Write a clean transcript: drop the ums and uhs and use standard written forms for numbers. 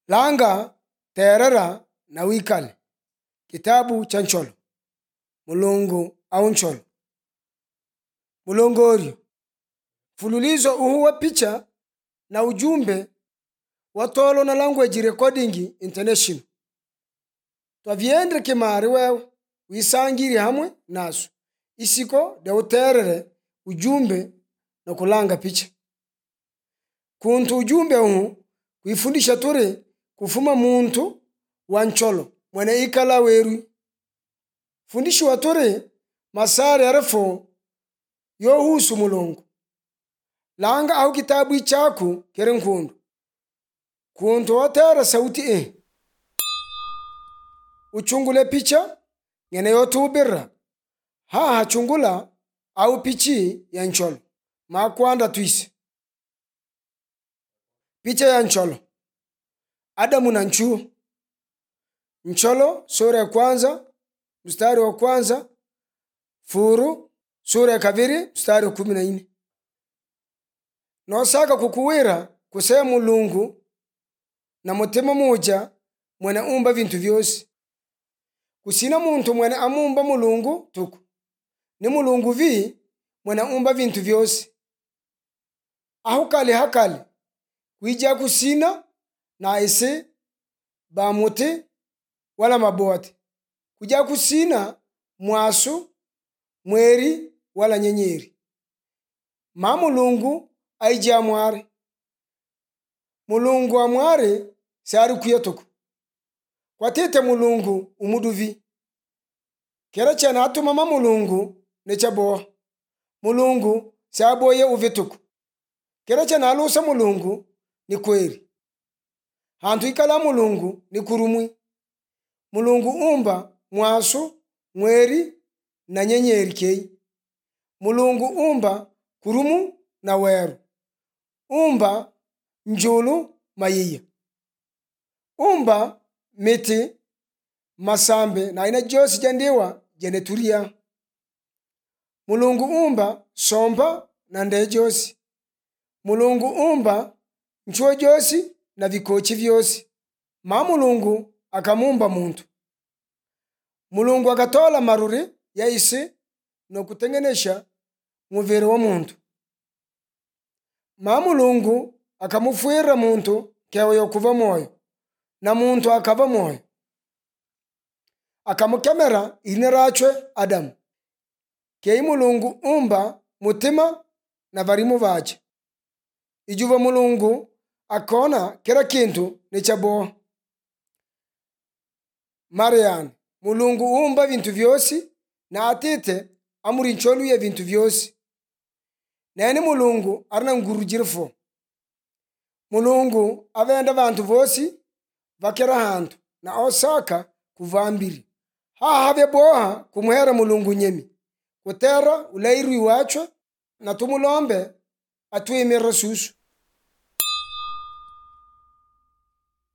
Langa terera na wikale. Kitabu cha Ncholo. Mulungu au Ncholo. Mulongorio. Fululizo uhuwa picha na ujumbe watolo na language recording international. Twaviendre kimari wewe wisangiri hamwe naso. Isiko de uterere ujumbe na kulanga picha. Kuntu ujumbe huu kuifundisha turi kufuma muntu wa Ncholo mwene ikala weru. Fundishi wa turi masari arefo yohusu Mulungu. Langa au kitabu ichaku kere nkundu. Kuntu watera sauti uchungule picha ngene yotubira. Haa chungula au pichi ya Ncholo. Makwanda tuisi. Picha ya Ncholo. Adamu na Nchu. Ncholo sura ya kwanza mstari wa kwanza. Furu sura ya kabiri mstari wa 14. Nosaka kukuwira kusema Mulungu na mutima moja mwene umba vintu vyose. Kusina muntu mwene amumba Mulungu tuku. Ni Mulungu vi mwene umba vintu vyose. Ahu kali hakali kuija kusina na ese ba muti wala mabote. Kuja kusina mwasu mweri wala nyenyeri. Ma Mulungu aija mwari. Mulungu amwari sari kuyatuku. Kwa tete Mulungu umuduvi. Kera chana atu mama Mulungu nechaboa. Mulungu saboye uvituku. Kera chana alusa Mulungu ni kweri. Hantu ikala Mulungu ni kurumwi. Mulungu umba mwasu, mweri na nyenyeri kei. Mulungu umba kurumu na weru. Umba njulu mayiya. Umba miti masambe na ina josi jandiwa jeneturia. Mulungu umba somba na nde josi. Mulungu umba nchuo josi na vikochi vyosi. Ma Mulungu akamumba muntu. Mulungu akatola maruri ya isi no kutengenesha muviri wa muntu. Ma Mulungu akamufuira muntu kewe yokuva moyo. Na muntu akava moyo. Akamukemera inerachwe Adamu. Kei Mulungu umba mutima na varimu vache. Ijuva Mulungu akona kila kintu nechaboa. Mariani. Mulungu umba vintu vyosi na atite amuri Ncholo ya vintu vyosi. Nene Mulungu arna ngurujirfo. Mulungu avenda vantu vosi vakera hantu na osaka kuvambiri. Have boha kumuhera Mulungu nyemi. Kutera ulairu iwachwa na tumulombe atuimira susu.